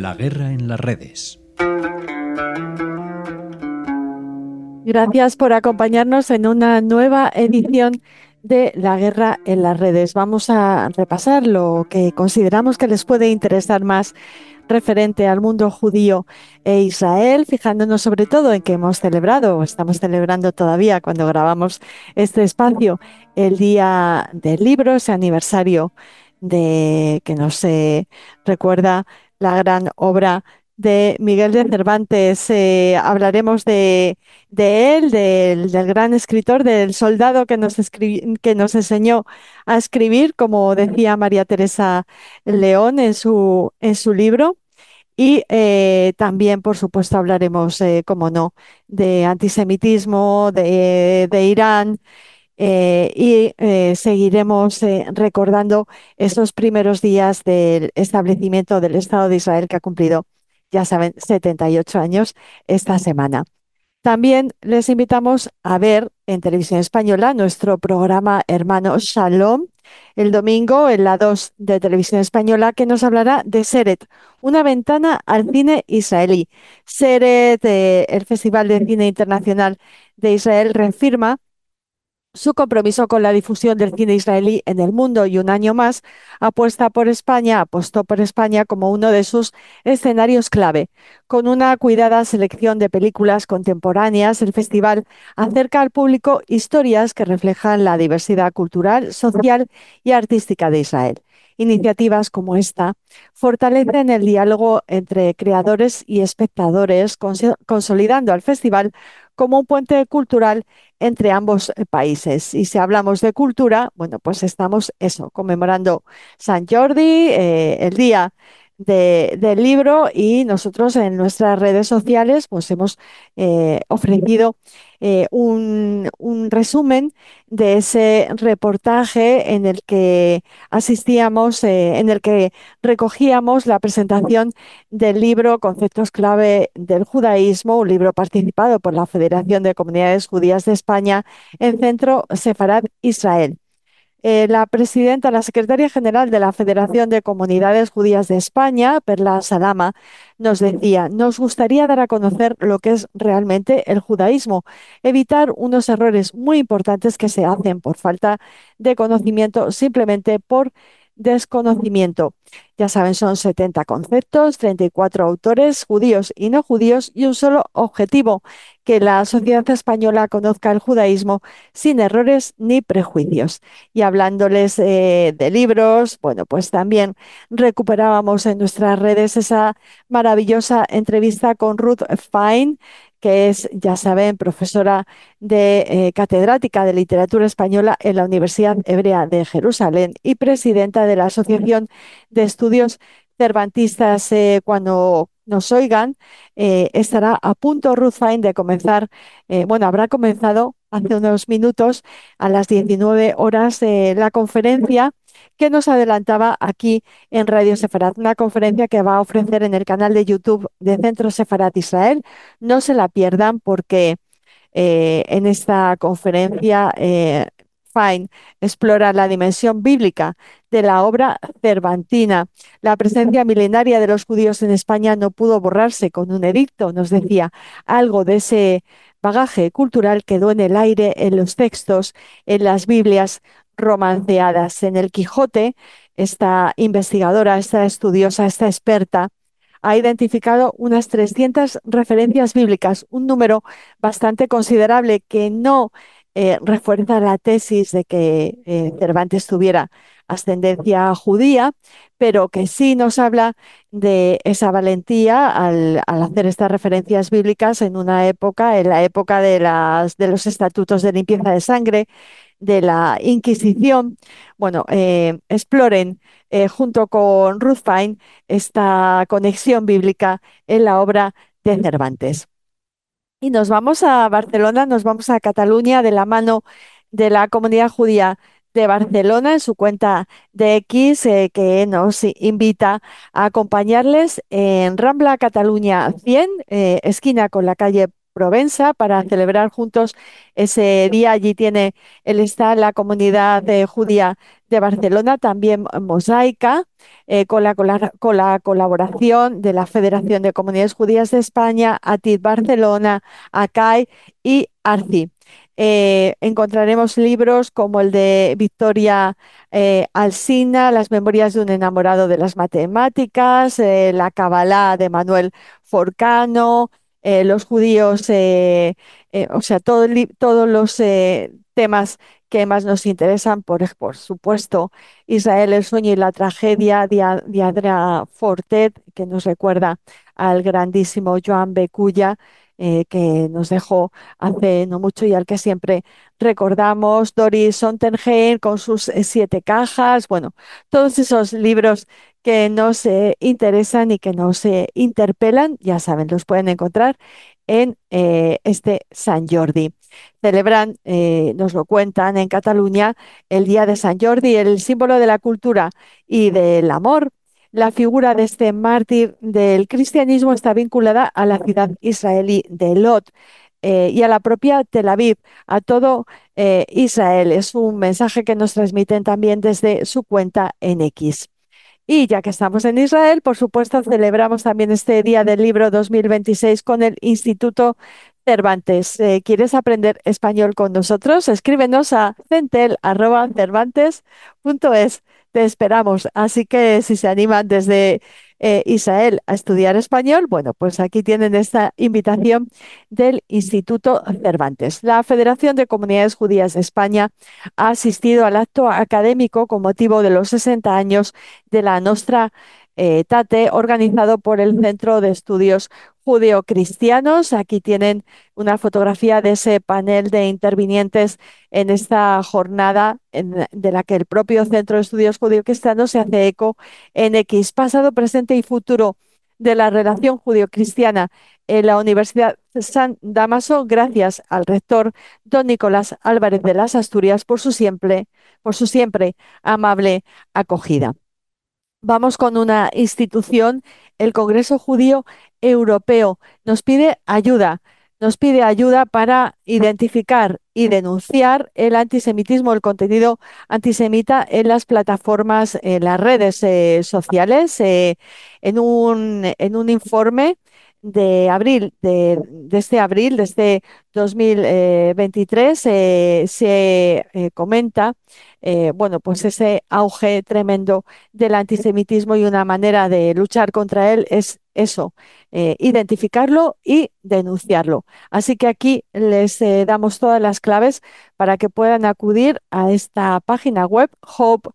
La guerra en las redes. Gracias por acompañarnos en una nueva edición de La guerra en las redes. Vamos a repasar lo que consideramos que les puede interesar más referente al mundo judío e Israel, fijándonos sobre todo en que hemos celebrado, o estamos celebrando todavía cuando grabamos este espacio, el Día del Libro, ese aniversario de que nos recuerda la gran obra de Miguel de Cervantes. Hablaremos de él, del gran escritor, del soldado que nos enseñó a escribir, como decía María Teresa León en su libro. Y también, por supuesto, hablaremos, como no, de antisemitismo, de Irán, y seguiremos recordando esos primeros días del establecimiento del Estado de Israel que ha cumplido, ya saben, 78 años esta semana. También les invitamos a ver en Televisión Española nuestro programa hermano Shalom, el domingo en la 2 de Televisión Española, que nos hablará de Seret, una ventana al cine israelí. Seret, el Festival de Cine Internacional de Israel, reafirma su compromiso con la difusión del cine israelí en el mundo y un año más apostó por España como uno de sus escenarios clave. Con una cuidada selección de películas contemporáneas, el festival acerca al público historias que reflejan la diversidad cultural, social y artística de Israel. Iniciativas como esta fortalecen el diálogo entre creadores y espectadores, consolidando al festival como un puente cultural entre ambos países. Y si hablamos de cultura, bueno, pues estamos eso, conmemorando San Jordi, el día del libro, y nosotros en nuestras redes sociales pues hemos ofrecido un resumen de ese reportaje en el que asistíamos, en el que recogíamos la presentación del libro Conceptos clave del judaísmo, un libro participado por la Federación de Comunidades Judías de España en Centro Sefarad Israel. La presidenta, la secretaria general de la Federación de Comunidades Judías de España, Perla Salama, nos decía: nos gustaría dar a conocer lo que es realmente el judaísmo, evitar unos errores muy importantes que se hacen por falta de conocimiento, simplemente por desconocimiento. Ya saben, son 70 conceptos, 34 autores, judíos y no judíos, y un solo objetivo: que la sociedad española conozca el judaísmo sin errores ni prejuicios. Y hablándoles de libros, bueno, pues también recuperábamos en nuestras redes esa maravillosa entrevista con Ruth Fine, que es, ya saben, profesora de catedrática de literatura española en la Universidad Hebrea de Jerusalén y presidenta de la Asociación de Estudios Cervantistas. Cuando nos oigan, estará a punto Ruth Fine de comenzar, bueno, habrá comenzado hace unos minutos a las 19 horas la conferencia que nos adelantaba aquí en Radio Sefarat, una conferencia que va a ofrecer en el canal de YouTube de Centro Sefarat Israel. No se la pierdan porque en esta conferencia Fine explora la dimensión bíblica de la obra cervantina. La presencia milenaria de los judíos en España no pudo borrarse con un edicto, nos decía. Algo de ese bagaje cultural quedó en el aire, en los textos, en las Biblias romanceadas. En el Quijote, esta investigadora, esta estudiosa, esta experta, ha identificado unas 300 referencias bíblicas, un número bastante considerable que no refuerza la tesis de que Cervantes tuviera ascendencia judía, pero que sí nos habla de esa valentía al hacer estas referencias bíblicas en una época, en la época de los estatutos de limpieza de sangre, de la Inquisición. Bueno, exploren junto con Ruth Fine esta conexión bíblica en la obra de Cervantes. Y nos vamos a Barcelona, nos vamos a Cataluña de la mano de la comunidad judía de Barcelona en su cuenta de X, que nos invita a acompañarles en Rambla Cataluña 100, esquina con la calle Provenza para celebrar juntos ese día. Allí está la comunidad judía de Barcelona, también mosaica, con la colaboración de la Federación de Comunidades Judías de España, ATID Barcelona, ACAI y ARCI. Encontraremos libros como el de Victoria Alsina, Las Memorias de un enamorado de las matemáticas, la Kabbalah de Manuel Forcano, los judíos, o sea, todos los temas que más nos interesan, por supuesto, Israel, el sueño y la tragedia de Adria Fortet, que nos recuerda al grandísimo Joan Beculla, que nos dejó hace no mucho y al que siempre recordamos, Doris Sontenheim con sus siete cajas, bueno, todos esos libros que nos interesan y que nos interpelan, ya saben, los pueden encontrar en este San Jordi. Celebran, nos lo cuentan en Cataluña, el Día de San Jordi, el símbolo de la cultura y del amor. La figura de este mártir del cristianismo está vinculada a la ciudad israelí de Lot y a la propia Tel Aviv, a todo Israel. Es un mensaje que nos transmiten también desde su cuenta en X. Y ya que estamos en Israel, por supuesto, celebramos también este Día del Libro 2026 con el Instituto Cervantes. ¿Quieres aprender español con nosotros? Escríbenos a centel@cervantes.es. Te esperamos. Así que si se animan desde Israel a estudiar español, bueno, pues aquí tienen esta invitación del Instituto Cervantes. La Federación de Comunidades Judías de España ha asistido al acto académico con motivo de los 60 años de la Nostra Tate, organizado por el Centro de Estudios Judeocristianos. Aquí tienen una fotografía de ese panel de intervinientes en esta jornada de la que el propio Centro de Estudios Judeocristianos se hace eco en X, pasado, presente y futuro de la relación judeocristiana en la Universidad San Damaso, gracias al rector don Nicolás Álvarez de las Asturias por su siempre amable acogida. Vamos con una institución, el Congreso Judío Europeo. Nos pide ayuda para identificar y denunciar el antisemitismo, el contenido antisemita en las plataformas, en las redes sociales. En un informe de este 2023, se comenta, bueno, pues ese auge tremendo del antisemitismo y una manera de luchar contra él es eso, identificarlo y denunciarlo. Así que aquí les damos todas las claves para que puedan acudir a esta página web, hope,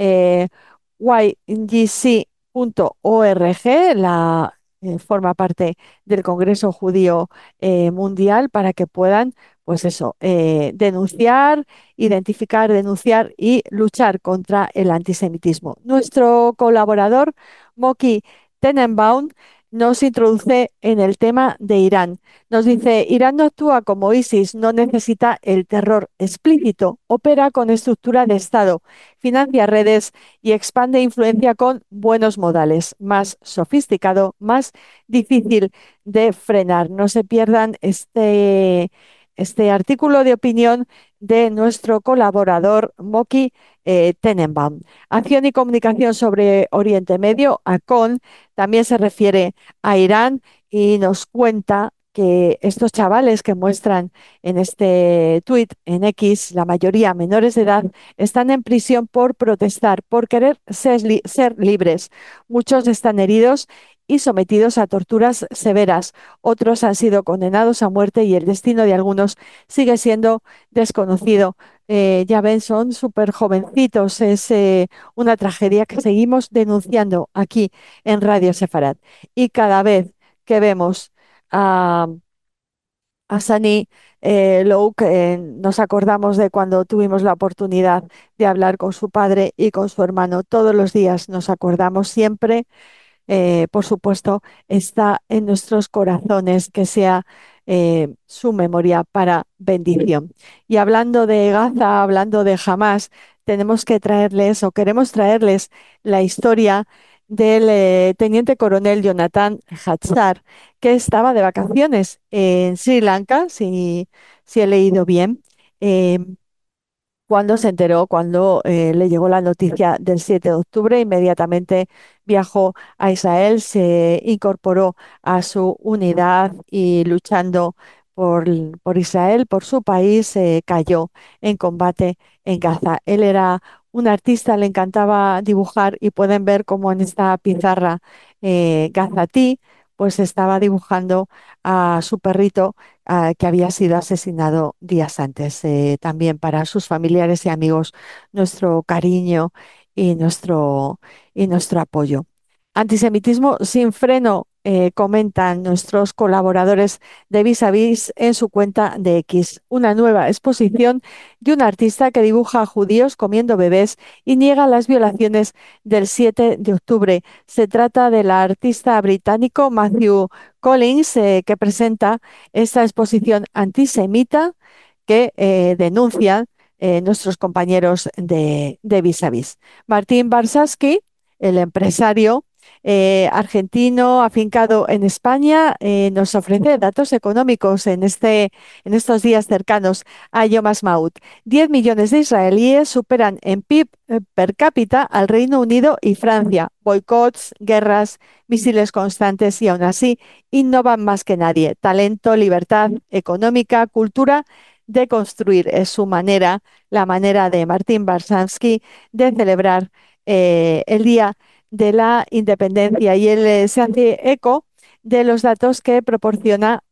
ygc.org, forma parte del Congreso Judío Mundial, para que puedan, pues eso, denunciar, identificar, denunciar y luchar contra el antisemitismo. Nuestro colaborador, Moki Tenenbaum, nos introduce en el tema de Irán. Nos dice, Irán no actúa como ISIS, no necesita el terror explícito, opera con estructura de Estado, financia redes y expande influencia con buenos modales, más sofisticado, más difícil de frenar. No se pierdan este artículo de opinión de nuestro colaborador Moki Tenenbaum. Acción y comunicación sobre Oriente Medio, ACON, también se refiere a Irán y nos cuenta que estos chavales que muestran en este tuit en X, la mayoría menores de edad, están en prisión por protestar, por querer ser libres. Muchos están heridos y sometidos a torturas severas. Otros han sido condenados a muerte y el destino de algunos sigue siendo desconocido. Ya ven, son súper jovencitos. Es una tragedia que seguimos denunciando aquí en Radio Sefarad. Y cada vez que vemos a, a Sani Louk, nos acordamos de cuando tuvimos la oportunidad de hablar con su padre y con su hermano. Todos los días nos acordamos siempre, por supuesto, está en nuestros corazones, que sea su memoria para bendición. Y hablando de Gaza, hablando de Hamas, tenemos que traerles o queremos traerles la historia del teniente coronel Jonathan Hatzar, que estaba de vacaciones en Sri Lanka, si he leído bien. eh, Cuando se enteró, cuando le llegó la noticia del 7 de octubre, inmediatamente viajó a Israel, se incorporó a su unidad y luchando por Israel, por su país, cayó en combate en Gaza. Él era un artista, le encantaba dibujar y pueden ver cómo en esta pizarra gazatí, pues estaba dibujando a su perrito que había sido asesinado días antes. También para sus familiares y amigos, nuestro cariño y nuestro apoyo. Antisemitismo sin freno, comentan nuestros colaboradores de Vis a Vis en su cuenta de X. Una nueva exposición de un artista que dibuja a judíos comiendo bebés y niega las violaciones del 7 de octubre. Se trata del artista británico Matthew Collins, que presenta esta exposición antisemita que denuncian nuestros compañeros de Vis a Vis. Martín Barsaski, el empresario argentino afincado en España, nos ofrece datos económicos en estos días cercanos a Yom Ha'atzmaut. 10 millones de israelíes superan en PIB per cápita al Reino Unido y Francia. Boicots, guerras, misiles constantes y aún así innovan más que nadie. Talento, libertad económica, cultura de construir es su manera, la manera de Martín Barsansky de celebrar el Día de la Independencia y él se hace eco de los datos que proporciona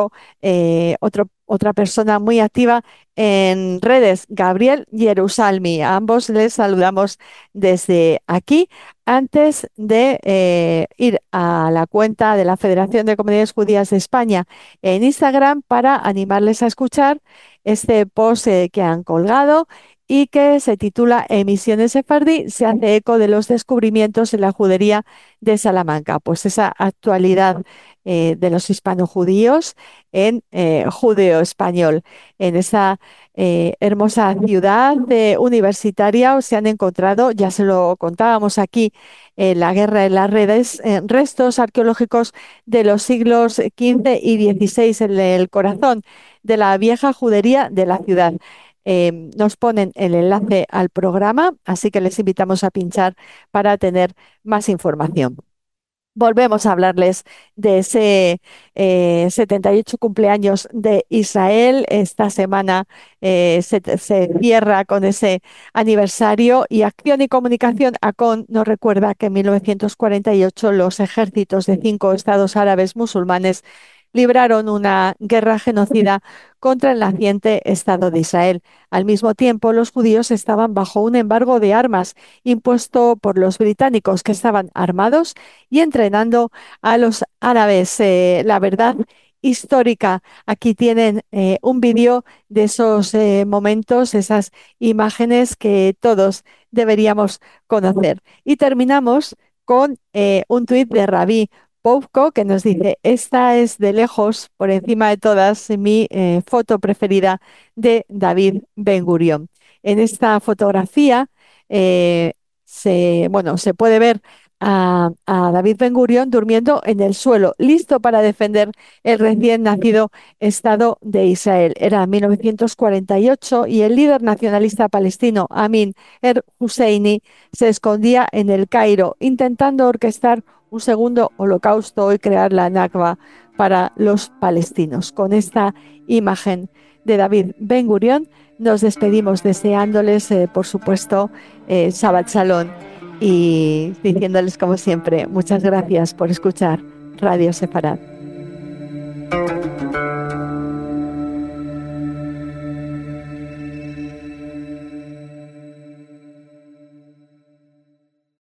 otra persona muy activa en redes, Gabriel Jerusalmi. A ambos les saludamos desde aquí. Antes de ir a la cuenta de la Federación de Comunidades Judías de España en Instagram para animarles a escuchar este post que han colgado y que se titula Emisiones Sefardí, se hace eco de los descubrimientos en la judería de Salamanca. Pues esa actualidad de los hispanojudíos en judeo-español, en esa hermosa ciudad universitaria se han encontrado, ya se lo contábamos aquí, en la guerra en las redes, restos arqueológicos de los siglos XV y XVI en el corazón de la vieja judería de la ciudad. Nos ponen el enlace al programa, así que les invitamos a pinchar para tener más información. Volvemos a hablarles de ese 78 cumpleaños de Israel. Esta semana se cierra con ese aniversario y Acción y Comunicación ACON nos recuerda que en 1948 los ejércitos de 5 estados árabes musulmanes libraron una guerra genocida contra el naciente Estado de Israel. Al mismo tiempo, los judíos estaban bajo un embargo de armas impuesto por los británicos, que estaban armados y entrenando a los árabes. La verdad histórica. Aquí tienen un vídeo de esos momentos, esas imágenes que todos deberíamos conocer. Y terminamos con un tuit de Rabí Poufko que nos dice, esta es de lejos, por encima de todas, mi foto preferida de David Ben Gurión. En esta fotografía bueno, se puede ver a David Ben Gurión durmiendo en el suelo, listo para defender el recién nacido Estado de Israel. Era 1948 y el líder nacionalista palestino Amin el-Husseini se escondía en el Cairo, intentando orquestar un segundo holocausto y crear la Nakba para los palestinos. Con esta imagen de David Ben Gurión nos despedimos deseándoles, por supuesto, Shabbat Shalom y diciéndoles, como siempre, muchas gracias por escuchar Radio Sefarad.